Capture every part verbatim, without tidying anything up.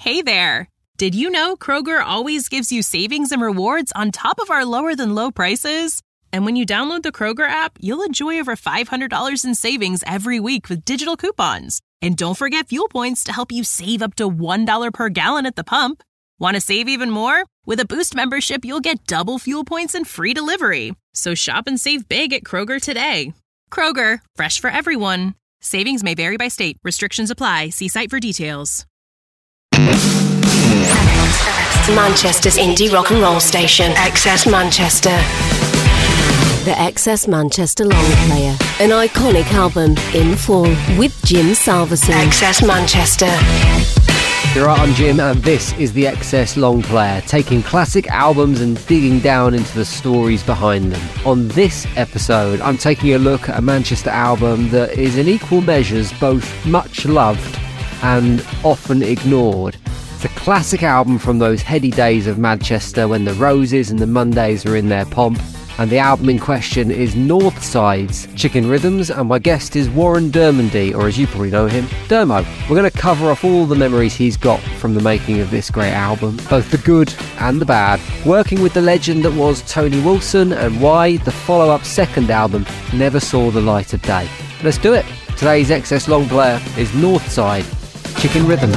Hey there! Did you know Kroger always gives you savings and rewards on top of our lower-than-low prices? And when you download the Kroger app, you'll enjoy over five hundred dollars in savings every week with digital coupons. And don't forget fuel points to help you save up to one dollar per gallon at the pump. Want to save even more? With a Boost membership, you'll get double fuel points and free delivery. So shop and save big at Kroger today. Kroger, fresh for everyone. Savings may vary by state. Restrictions apply. See site for details. Manchester's indie rock and roll station, Excess Manchester. The Excess Manchester long player, an iconic album in full with Jim Salverson. Excess Manchester. You're right, I'm Jim, and this is the Excess long player, taking classic albums and digging down into the stories behind them. On this episode, I'm taking a look at a Manchester album that is in equal measures both much loved and often ignored. It's a classic album from those heady days of Manchester when the Roses and the Mondays are in their pomp, and the album in question is Northside's Chicken Rhythms, and my guest is Warren Dermondy, or as you probably know him, Dermo. We're going to cover off all the memories he's got from the making of this great album, both the good and the bad, working with the legend that was Tony Wilson, and why the follow-up second album never saw the light of day. Let's do it. Today's Excess long player is Northside, Chicken Rhythms.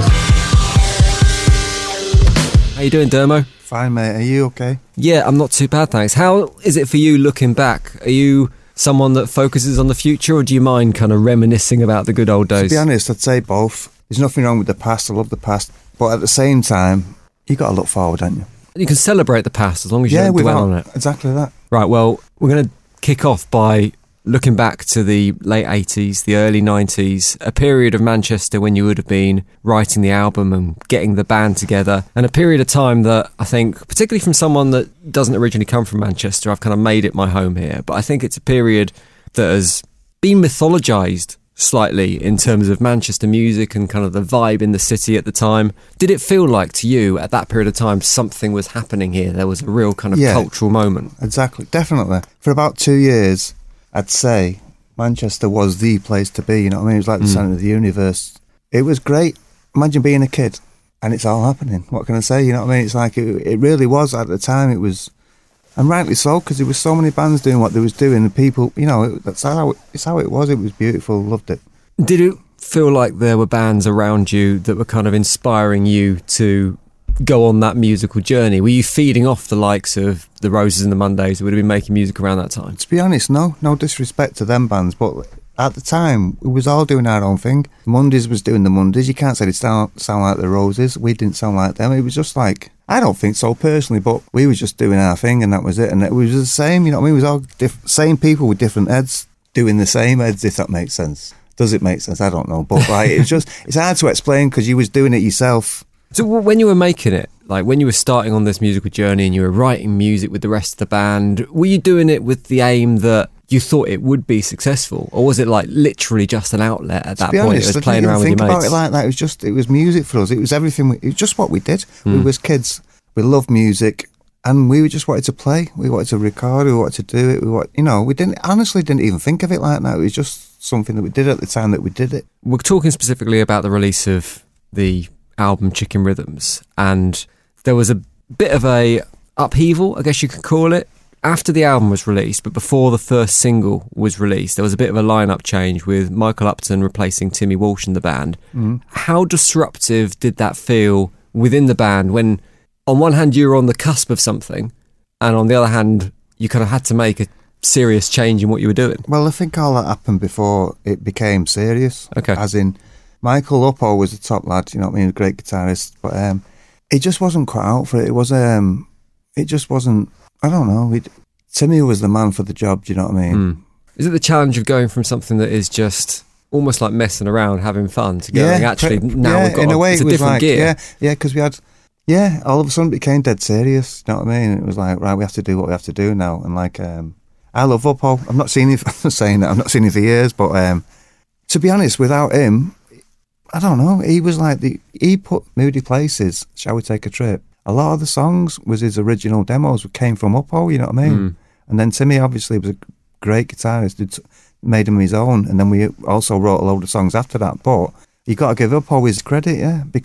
How you doing, Dermo? Fine, mate. Are you okay? Yeah, I'm not too bad, thanks. How is it for you looking back? Are you someone that focuses on the future, or do you mind kind of reminiscing about the good old days? To be honest, I'd say both. There's nothing wrong with the past. I love the past. But at the same time, you got to look forward, haven't you? You can celebrate the past as long as you yeah, don't dwell on it. Exactly that. Right, well, we're going to kick off by looking back to the late eighties, the early nineties, a period of Manchester when you would have been writing the album and getting the band together, and a period of time that I think, particularly from someone that doesn't originally come from Manchester, I've kind of made it my home here, but I think it's a period that has been mythologised slightly in terms of Manchester music and kind of the vibe in the city at the time. Did it feel like to you at that period of time something was happening here? There was a real kind of yeah, cultural moment. Exactly, definitely. For about two years, I'd say Manchester was the place to be, you know what I mean? It was like the mm. centre of the universe. It was great. Imagine being a kid and it's all happening. What can I say? You know what I mean? It's like, it, it really was at the time. It was, and rightly so, because there was so many bands doing what they was doing, and people, you know, it, that's how it, it's how it was. It was beautiful. Loved it. Did it feel like there were bands around you that were kind of inspiring you to go on that musical journey? Were you feeding off the likes of the Roses and the Mondays that would have been making music around that time? To be honest, no. No disrespect to them bands, but at the time, we was all doing our own thing. Mondays was doing the Mondays. You can't say they sound, sound like the Roses. We didn't sound like them. It was just like, I don't think so personally, but we were just doing our thing and that was it. And it was the same, you know what I mean? It was all diff- same people with different heads doing the same heads, if that makes sense. Does it make sense? I don't know. But like, it's just, it's hard to explain because you was doing it yourself. So when you were making it, like when you were starting on this musical journey and you were writing music with the rest of the band, were you doing it with the aim that you thought it would be successful, or was it like literally just an outlet at that point? Honest, it was playing around with your mates. Think about it like that. It was just, it was music for us. It was everything. We, it was just what we did. Mm. We was kids. We loved music, and we just wanted to play. We wanted to record. We wanted to do it. We want, you know, we didn't honestly didn't even think of it like that. It was just something that we did at the time that we did it. We're talking specifically about the release of the album Chicken Rhythms, and there was a bit of a upheaval, I guess you could call it, after the album was released, but before the first single was released. There was a bit of a lineup change with Michael Upton replacing Timmy Walsh in the band. Mm. How disruptive did that feel within the band when on one hand you were on the cusp of something, and on the other hand you kind of had to make a serious change in what you were doing? Well, I think all that happened before it became serious. Okay. As in, Michael Uppo was the top lad, you know what I mean, a great guitarist, but um, it just wasn't cut out for it. It was, um, it just wasn't, I don't know, it, Timmy was the man for the job, do you know what I mean? Mm. Is it the challenge of going from something that is just almost like messing around, having fun, to going yeah, actually, pre- now yeah, we've got in a way it's it a was different like, gear? Yeah, yeah, because we had, yeah, all of a sudden it became dead serious, you know what I mean? It was like, right, we have to do what we have to do now, and like, um, I love Uppo. I've not seen him, I'm saying that, I've not seen him for years, but um, to be honest, without him, I don't know, he was like, the he put Moody Places, Shall We Take a Trip? A lot of the songs was his original demos, came from Uppo, you know what I mean? Mm. And then Timmy obviously was a great guitarist, who made him his own, and then we also wrote a load of songs after that, but you got to give Uppo his credit, yeah, because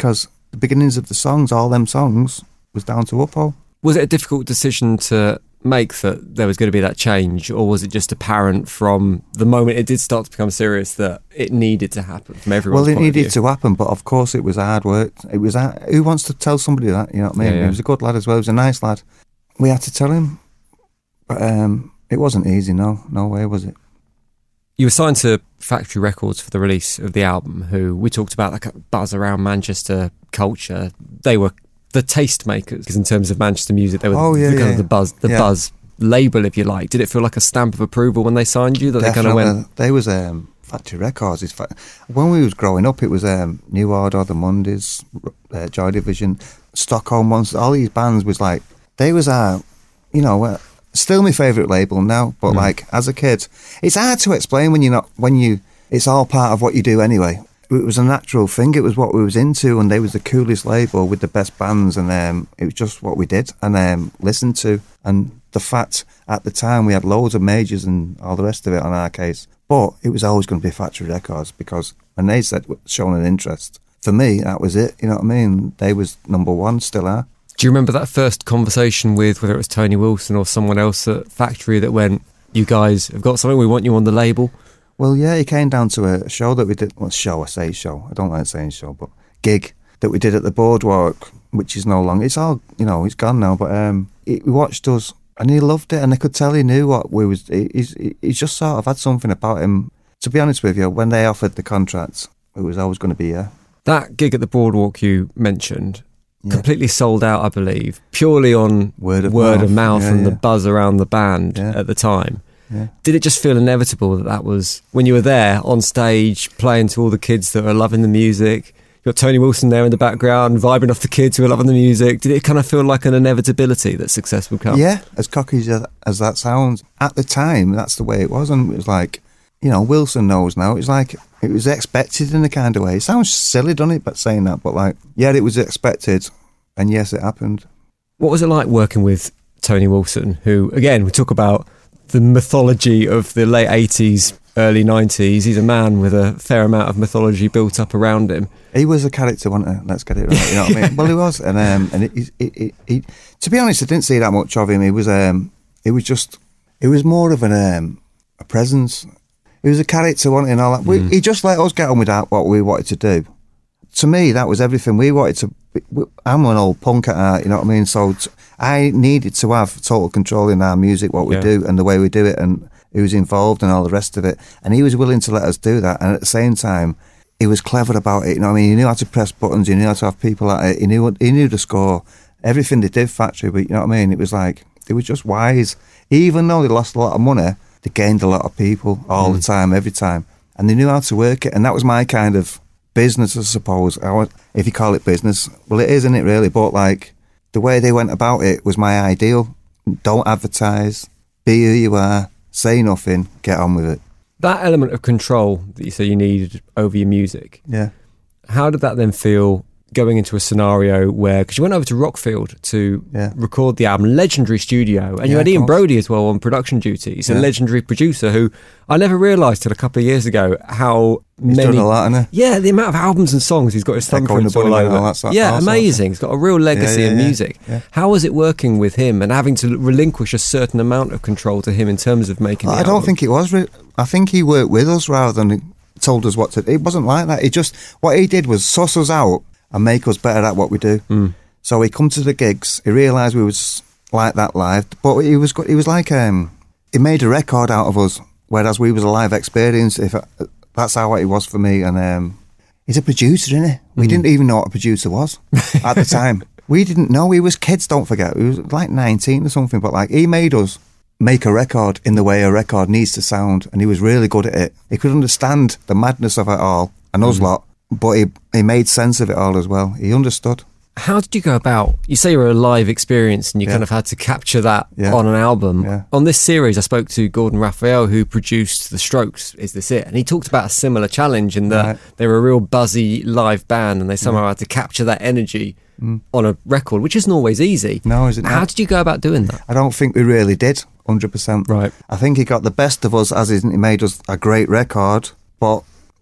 the beginnings of the songs, all them songs, was down to Uppo. Was it a difficult decision to make that there was going to be that change, or was it just apparent from the moment it did start to become serious that it needed to happen from everyone's Well, it point of needed view? to happen, but of course it was hard work. It was hard. Who wants to tell somebody that? You know what I mean? Yeah, yeah. He was a good lad as well. He was a nice lad. We had to tell him, but um, it wasn't easy. No, no way was it. You were signed to Factory Records for the release of the album, who we talked about like a buzz around Manchester culture. They were the taste makers in terms of Manchester music. They were Oh, yeah, the, kind yeah. of the buzz, the Yeah. buzz label, if you like. Did it feel like a stamp of approval when they signed you that they kind of Definitely. went? They was um, Factory Records. It's fa- when we was growing up, it was um, New Order, The Mondays, uh, Joy Division, Stockholm Monsters. All these bands was like they was our, you know, uh, still my favourite label now. But Mm. like as a kid, it's hard to explain when you're not when you. It's all part of what you do anyway. It was a natural thing. It was what we was into, and they was the coolest label with the best bands, and um, it was just what we did and um, listened to. And the fact at the time we had loads of majors and all the rest of it on our case, but it was always going to be Factory Records because when they said showing an interest, for me that was it. You know what I mean? They was number one, still are. Do you remember that first conversation with whether it was Tony Wilson or someone else at Factory that went, "You guys have got something. We want you on the label"? Well, yeah, he came down to a show that we did. Well, show, I say show. I don't like saying show, but gig that we did at the Boardwalk, which is no longer. It's all, you know, it's gone now. But um, he, he watched us and he loved it, and I could tell he knew what we was. He, he's, he's just sort of had something about him. To be honest with you, when they offered the contract, it was always going to be yeah. That gig at the Boardwalk you mentioned, Yeah. completely sold out, I believe, purely on Word of word mouth. of mouth Yeah, and the yeah. buzz around the band Yeah. at the time. Yeah. Did it just feel inevitable that that was, when you were there on stage playing to all the kids that were loving the music, you got Tony Wilson there in the background vibing off the kids who were loving the music, did it kind of feel like an inevitability that success would come? Yeah, as cocky as, as that sounds, at the time, that's the way it was. And it was like, you know, Wilson knows now. It's like, it was expected in a kind of way. It sounds silly, doesn't it, but saying that, but like, yeah, it was expected. And yes, it happened. What was it like working with Tony Wilson, who, again, we talk about the mythology of the late eighties, early nineties. He's a man with a fair amount of mythology built up around him. He was a character, wasn't he? Let's get it right. You know what I mean? Well, he was, and um, and it, it, it, it, to be honest, I didn't see that much of him. He was, um, it was just, it was more of an um, a presence. He was a character, wasn't he? And all that. Mm. We, he just let us get on with that, what we wanted to do. To me, that was everything we wanted to. We, I'm an old punk at heart, you know what I mean? So t- I needed to have total control in our music, what we Yeah. do, and the way we do it, and who was involved and all the rest of it. And he was willing to let us do that. And at the same time, he was clever about it. You know what I mean? He knew how to press buttons. He knew how to have people at it. He knew he knew the score. Everything they did, Factory. But you know what I mean? It was like it was just wise. Even though they lost a lot of money, they gained a lot of people all Mm. the time, every time, and they knew how to work it. And that was my kind of business, I suppose. I want, if you call it business, well, it is, isn't it? Really, but like the way they went about it was my ideal. Don't advertise. Be who you are. Say nothing. Get on with it. That element of control that you say you needed over your music, Yeah. how did that then feel going into a scenario where, because you went over to Rockfield to Yeah. record the album, legendary studio, and you Yeah, had of Ian course. Brody as well on production duties, a Yeah. legendary producer who I never realised till a couple of years ago how He's many... done a lot, hasn't he? Yeah, the amount of albums and songs he's got his Echo and thumbprints the all Bunnymen and over. all that sort- yeah, all sorts, amazing. He's got a real legacy Yeah, yeah, in yeah, music. yeah. How was it working with him and having to relinquish a certain amount of control to him in terms of making the I don't album? think it was. Re- I think he worked with us rather than told us what to do. It wasn't like that. He just, what he did was suss us out and make us better at what we do. Mm. So he come to the gigs, he realised we was like that live, but he was go- he was like, um, he made a record out of us, whereas we was a live experience. If I, that's how it was for me. And um, he's a producer, isn't he? We didn't even know what a producer was at the time. We didn't know. We was kids, don't forget. We was like nineteen or something, but like he made us make a record in the way a record needs to sound, and he was really good at it. He could understand the madness of it all, and us lot, but he, he made sense of it all as well. He understood. How did you go about, you say you're a live experience and you Yeah. kind of had to capture that Yeah. on an album. Yeah. On this series, I spoke to Gordon Raphael, who produced The Strokes, Is This It? And he talked about a similar challenge in that Right. they were a real buzzy live band and they somehow had to capture that energy on a record, which isn't always easy. No, is it How not? did you go about doing that? I don't think we really did, one hundred percent. Right. I think he got the best of us, as in he made us a great record, but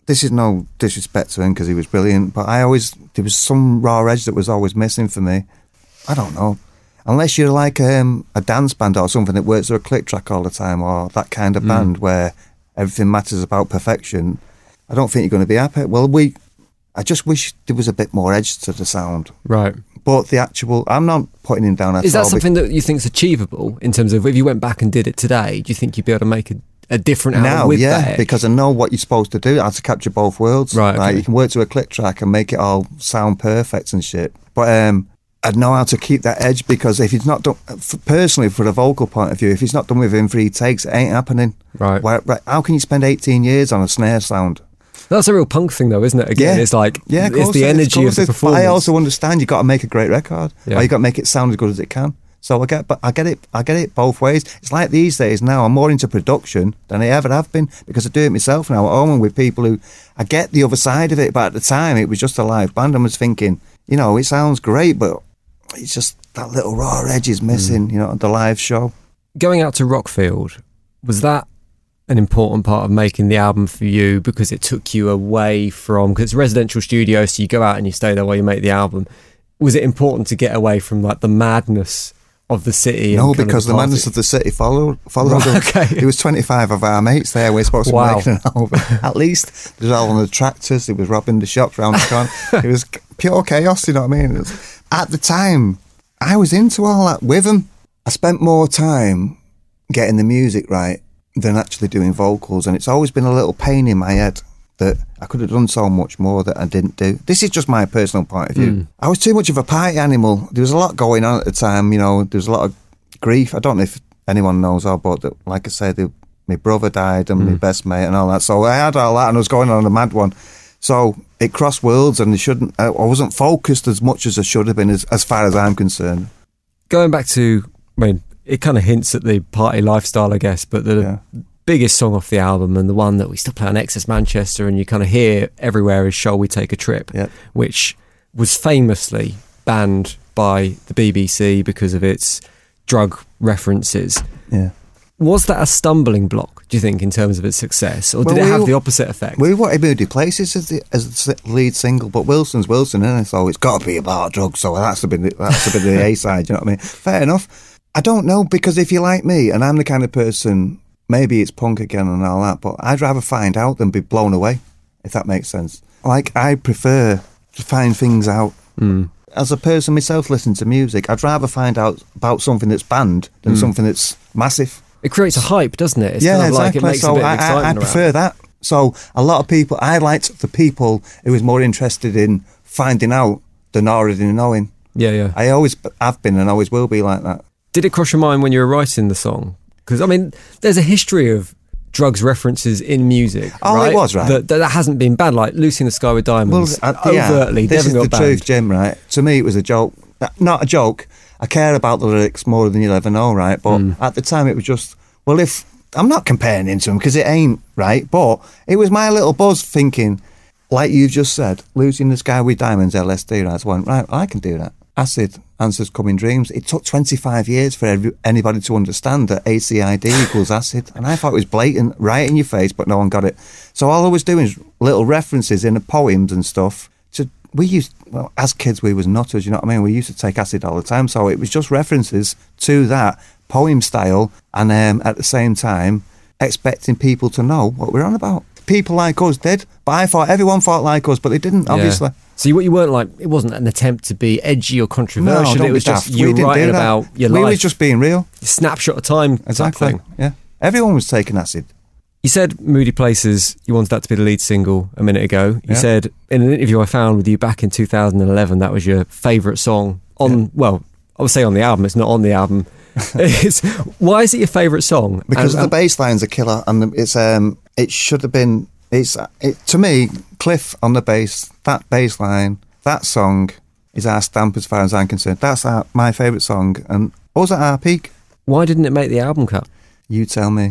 this is no disrespect to him because he was brilliant, but I always, there was some raw edge that was always missing for me. I don't know. Unless you're like um, a dance band or something that works to a click track all the time, or that kind of mm. band where everything matters about perfection, I don't think you're going to be happy. Well, we, I just wish there was a bit more edge to the sound. Right. But the actual, I'm not putting him down at all. Is that something that you think is achievable in terms of if you went back and did it today, do you think you'd be able to make a, a different album now, with yeah, that edge? Because I know what you're supposed to do. I have to capture both worlds. Right, okay. You can work to a click track and make it all sound perfect and shit. But um, I'd know how to keep that edge, because if he's not done, personally, for a vocal point of view, if he's not done within three takes, it ain't happening. Right. Where, right. How can you spend eighteen years on a snare sound? That's a real punk thing, though, isn't it? Again, yeah. it's like, yeah, it's the energy of, of the performance. But I also understand you've got to make a great record, yeah. or you've got to make it sound as good as it can. So I get, but I get it, I get it both ways. It's like these days now, I'm more into production than I ever have been, because I do it myself now at home and with people who, I get the other side of it, but at the time it was just a live band. I was thinking, you know, it sounds great, but it's just that little raw edge is missing, mm. you know, the live show. Going out to Rockfield, was that an important part of making the album for you, because it took you away from, because it's a residential studio, so you go out and you stay there while you make the album. Was it important to get away from like the madness of the city? No, and because the, the madness of the city followed. followed right, okay. There was twenty-five of our mates there. We're supposed to wow. be making an album. At least there was all on the tractors. It was robbing the shops around the corner. It was pure chaos. You know what I mean? It was, at the time, I was into all that with them. I spent more time getting the music right than actually doing vocals, and it's always been a little pain in my head that I could have done so much more that I didn't do. This is just my personal point of view. Mm. I was too much of a party animal. There was a lot going on at the time, you know, there was a lot of grief. I don't know if anyone knows all, but that, like I said, the, my brother died and mm. my best mate and all that. So I had all that and I was going on a mad one. So it crossed worlds, and it shouldn't, I wasn't focused as much as I should have been, as, as far as I'm concerned. Going back to, I mean, it kind of hints at the party lifestyle, I guess, but the yeah. biggest song off the album, and the one that we still play on Excess Manchester and you kind of hear everywhere, is Shall We Take a Trip, yep. which was famously banned by the B B C because of its drug references. Yeah. Was that a stumbling block, do you think, in terms of its success, or well, did it we, have the opposite effect? We wanted Moody Places as the, as the lead single, but Wilson's Wilson, isn't it? So it's got to be about drugs, so that's a bit, that's a bit of the A-side, you know what I mean? Fair enough. I don't know, because if you're like me, and I'm the kind of person, maybe it's punk again and all that, but I'd rather find out than be blown away, if that makes sense. Like, I prefer to find things out. Mm. As a person myself listening to music, I'd rather find out about something that's banned than mm. something that's massive. It creates a hype, doesn't it? It's yeah, kind of exactly. Like it makes so a bit I, of excitement I, I prefer around. that. So a lot of people, I liked the people who was more interested in finding out than already knowing. Yeah, yeah. I always have been and always will be like that. Did it cross your mind when you were writing the song? Because, I mean, there's a history of drugs references in music. Oh, right? it was, right. That, that hasn't been bad, like Lucy in the Sky with Diamonds. Well, uh, yeah, overtly, this is got the banned. truth, Jim, right? To me, it was a joke. Not a joke. I care about the lyrics more than you'll ever know, right? But mm. at the time, it was just, well, if... I'm not comparing him to him because it ain't, right? But it was my little buzz thinking, like you've just said, Lucy in the Sky with Diamonds, L S D, right? I went, right, I can do that. Acid, Answers Come in Dreams. It took twenty-five years for every, anybody to understand that A C I D equals acid. And I thought it was blatant, right in your face, but no one got it. So all I was doing is little references in the poems and stuff. To we used, well, as kids, we was nutters, you know what I mean? We used to take acid all the time. So it was just references to that poem style, and um, at the same time expecting people to know what we're on about. People like us did, but I thought everyone thought like us, but they didn't, obviously. Yeah. So you, you weren't like, it wasn't an attempt to be edgy or controversial. No, it was just you writing about your we life. We was just being real. Snapshot of time. Exactly. Thing. Yeah. Everyone was taking acid. You said Moody Places, you wanted that to be the lead single a minute ago. You yeah. said in an interview I found with you back in two thousand eleven, that was your favourite song on, yeah. well, I would say on the album, it's not on the album. It's, why is it your favourite song? Because and, the bass line's a killer, and it's um, it should have been. It's it, to me, Cliff on the bass. That bass line, that song is our stamp as far as I'm concerned. That's our, my favourite song, and was at our peak. Why didn't it make the album cut? You tell me.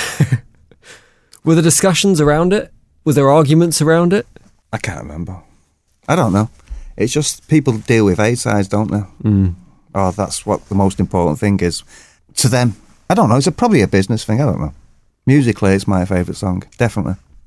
Were there discussions around it? Was there arguments around it? I can't remember. I don't know. It's just people deal with A-sides, don't they? Mm. Oh, that's what the most important thing is to them. I don't know. It's a, probably a business thing. I don't know. Musically, it's my favourite song. Definitely.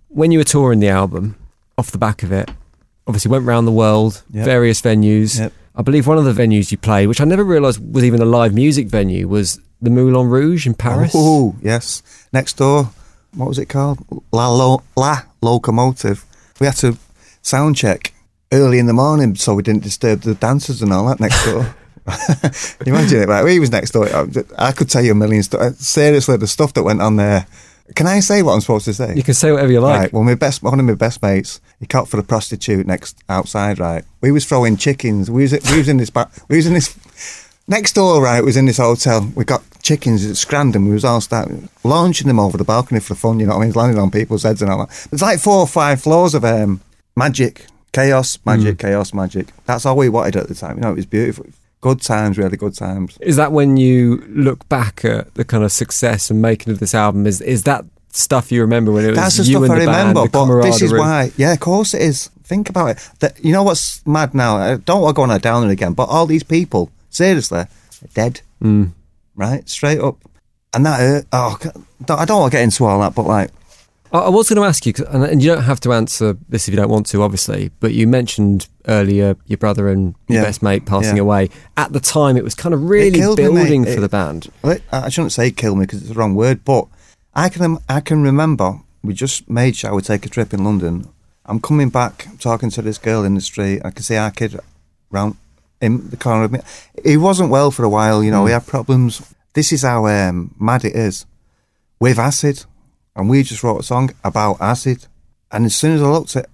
When you were touring the album, off the back of it, obviously went round the world, Yep. various venues. Yep. I believe one of the venues you played, which I never realised was even a live music venue, was the Moulin Rouge in Paris. Oh, yes. Next door, what was it called? La, Lo- La Locomotive. We had to sound check early in the morning so we didn't disturb the dancers and all that next door. Imagine it, right? We was next door. I could tell you a million stories. Seriously, the stuff that went on there. Can I say what I'm supposed to say? You can say whatever you like. Right. Well, my best, one of my best mates, he caught for a prostitute next outside. Right. We was throwing chickens. We was, we was in this. Ba- we was in this. Next door, right, was in this hotel. We got chickens at Scranton. We was all starting launching them over the balcony for fun. You know what I mean? Landing on people's heads and all that. There's like four or five floors of um, magic, chaos, magic, mm. chaos, magic. That's all we wanted at the time. You know, it was beautiful. Good times, really good times. Is that when you look back at the kind of success and making of this album? Is is that stuff you remember when it was That's the you stuff and I the remember, band, the but this is camaraderie? why. Yeah, of course it is. Think about it. That, you know what's mad now? I don't want to go on a downer again, but all these people, seriously, are dead. Mm. Right? Straight up. And that hurt. Oh, I don't want to get into all that, but like... I, I was going to ask you, 'cause- and you don't have to answer this if you don't want to, obviously, but you mentioned earlier your brother and your Yeah. best mate passing Yeah. away. At the time, it was kind of really killed me, mate. building for It- the band. Well, it- I shouldn't say kill me because it's the wrong word, but I can I can remember we just made sure we take a trip in London. I'm coming back talking to this girl in the street. I can see our kid round in the corner of me. He wasn't well for a while, you know, Mm. he had problems. This is how um, mad it is. With acid. And we just wrote a song about acid. And as soon as I looked at it,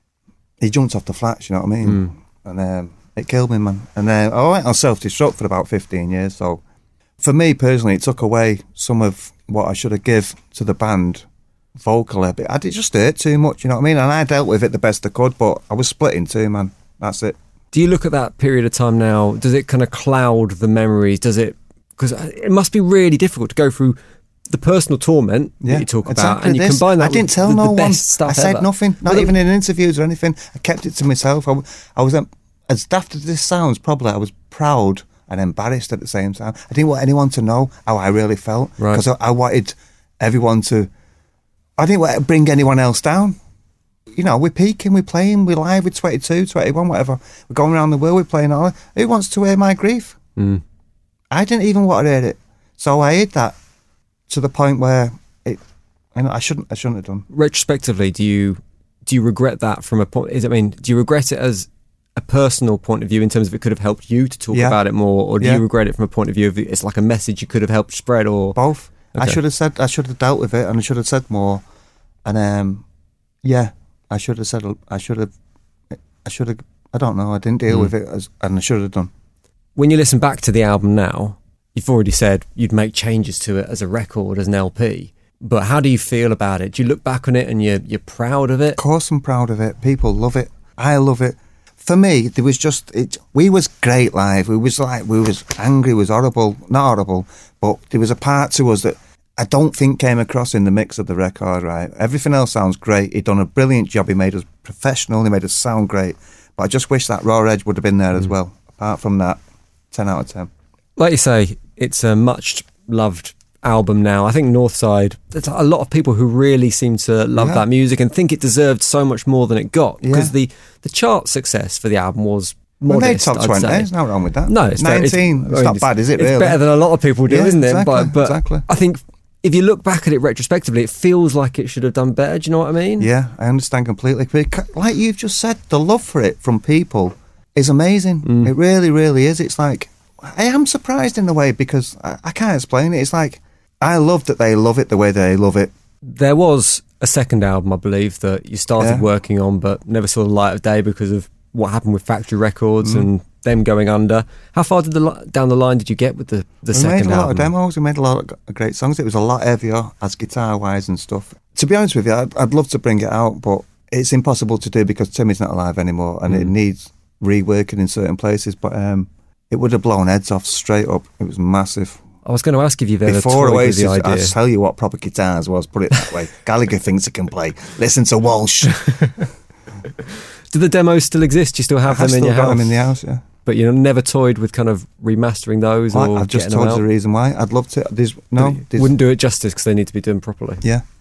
he jumped off the flats, you know what I mean? Mm. And um, it killed me, man. And then I went on self-destruct for about fifteen years. So for me personally, it took away some of what I should have give to the band vocally. But I did just hurt too much, you know what I mean? And I dealt with it the best I could, but I was split in two, man. That's it. Do you look at that period of time now, does it kind of cloud the memories? Does it, because it must be really difficult to go through the personal torment that you talk about, exactly and you this. combine that I didn't with tell the, no the one. best stuff I said ever. nothing, not Well, even in interviews or anything. I kept it to myself. I, w- I was, um, as daft as this sounds, probably I was proud and embarrassed at the same time. I didn't want anyone to know how I really felt Right. because I, I wanted everyone to. I didn't want to bring anyone else down. You know, we're peaking, we're playing, we're live with twenty-two, twenty-one, whatever. We're going around the world, we're playing all. Who wants to hear my grief? Mm. I didn't even want to hear it, so I hid that to the point where it. I, know, I shouldn't. I shouldn't have done. Retrospectively, do you do you regret that from a point? Is I mean, do you regret it as a personal point of view in terms of it could have helped you to talk Yeah. about it more, or do Yeah. you regret it from a point of view of it's like a message you could have helped spread, or Both. I Okay. should have said. I should have dealt with it, and I should have said more. And um, yeah, I should have said. I should have. I should have. I don't know. I didn't deal Mm. with it, as, and I should have done. When you listen back to the album now, you've already said you'd make changes to it as a record, as an L P. But how do you feel about it? Do you look back on it and you're you're proud of it? Of course, I'm proud of it. People love it. I love it. For me, there was just it. We was great live. We was like we was angry. Was horrible. Not horrible, but there was a part to us that I don't think came across in the mix of the record. Right. Everything else sounds great. He done a brilliant job. He made us professional. He made us sound great. But I just wish that raw edge would have been there as well. Apart from that, ten out of ten. Like you say, it's a much loved album now. I think Northside, there's a lot of people who really seem to love Yeah. that music and think it deserved so much more than it got, because Yeah. the the chart success for the album was We modest. made top I'd twenty. say. There's nothing wrong with that. No, it's fair. nineteen. It's, I mean, not bad, is it? It's Really? better than a lot of people do, Yeah, isn't it? exactly, but but exactly. I think if you look back at it retrospectively, it feels like it should have done better. Do you know what I mean? Yeah, I understand completely. Because, like you've just said, the love for it from people is amazing. Mm. It really, really is. It's like, I am surprised in a way because I, I can't explain it. It's like, I love that they love it the way they love it. There was a second album, I believe, that you started Yeah. working on but never saw the light of day because of what happened with Factory Records Mm. and them going under. How far did the li- down the line did you get with the, the we second made a lot album? of demos. We made a lot of great songs. It was a lot heavier as guitar-wise and stuff. To be honest with you, I'd, I'd love to bring it out, but it's impossible to do because Timmy's not alive anymore and Mm. it needs reworking in certain places. But um, it would have blown heads off straight up. It was massive. I was going to ask if you've ever Before toyed with Oasis, the I'll idea. tell you what proper guitars was, put it that way. Gallagher thinks he can play. Listen to Walsh. Do the demos still exist? You still have I've them in still your got house? them in the house, yeah. But you've never toyed with kind of remastering those Why? or I've just getting told them you out? the reason why. I'd love to. There's, no, But it there's, wouldn't do it justice because they need to be done properly. yeah.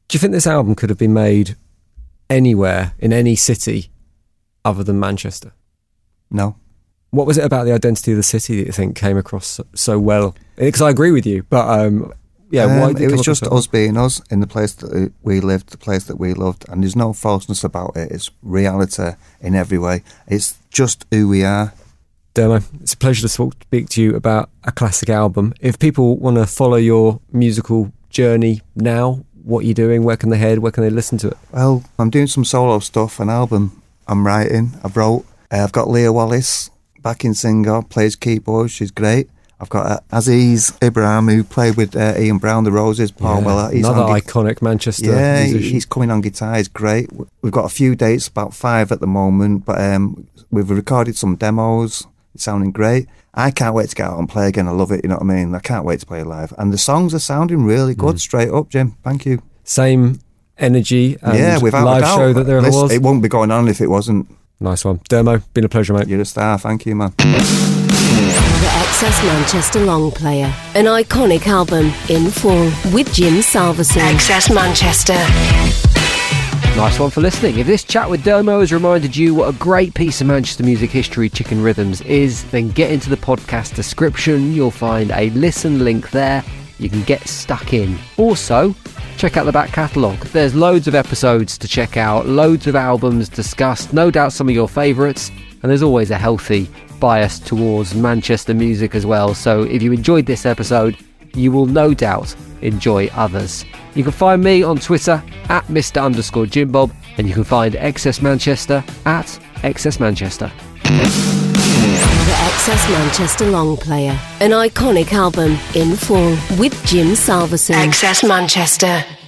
Do you think this album could have been made anywhere, in any city, other than Manchester? No. What was it about the identity of the city that you think came across so, so well? Because I agree with you, but um, yeah, um, why did it, it come was just across us being us in the place that we lived, the place that we loved, and there's no falseness about it. It's reality in every way. It's just who we are. Dermo, it's a pleasure to speak to you about a classic album. If people want to follow your musical journey now, what are you doing? Where can they head? Where can they listen to it? Well, I'm doing some solo stuff, an album I'm writing, I've wrote. Uh, I've got Leah Wallace, backing singer, plays keyboard, she's great. I've got uh, Aziz Ibrahim, who played with uh, Ian Brown, The Roses, Paul yeah, Weller. He's another on iconic gu- Manchester yeah, musician. He's coming on guitar, he's great. We've got a few dates, about five at the moment, but um, we've recorded some demos. It's sounding great. I can't wait to get out and play again. I love it, you know what I mean? I can't wait to play live. And the songs are sounding really good, mm. straight up, Jim. Thank you. Same energy and yeah, without live a doubt. show that there ever Listen, was. It wouldn't be going on if it wasn't. Nice one. Dermo, been a pleasure, mate. You're a star. Thank you, man. The Excess Manchester Long Player, an iconic album in full with Jim Salverson. Excess Manchester. Nice one for listening. If this chat with Dermo has reminded you what a great piece of Manchester music history Chicken Rhythms is, then get into the podcast description. You'll find a listen link there. You can get stuck in. Also, check out the back catalogue. There's loads of episodes to check out, loads of albums discussed, no doubt some of your favourites, and there's always a healthy bias towards Manchester music as well. So if you enjoyed this episode, you will no doubt enjoy others. You can find me on Twitter at Mister underscore Jim Bob, and you can find Excess Manchester at Excess Manchester. The Excess Manchester Long Player, an iconic album in full with Jim Salverson. Excess Manchester.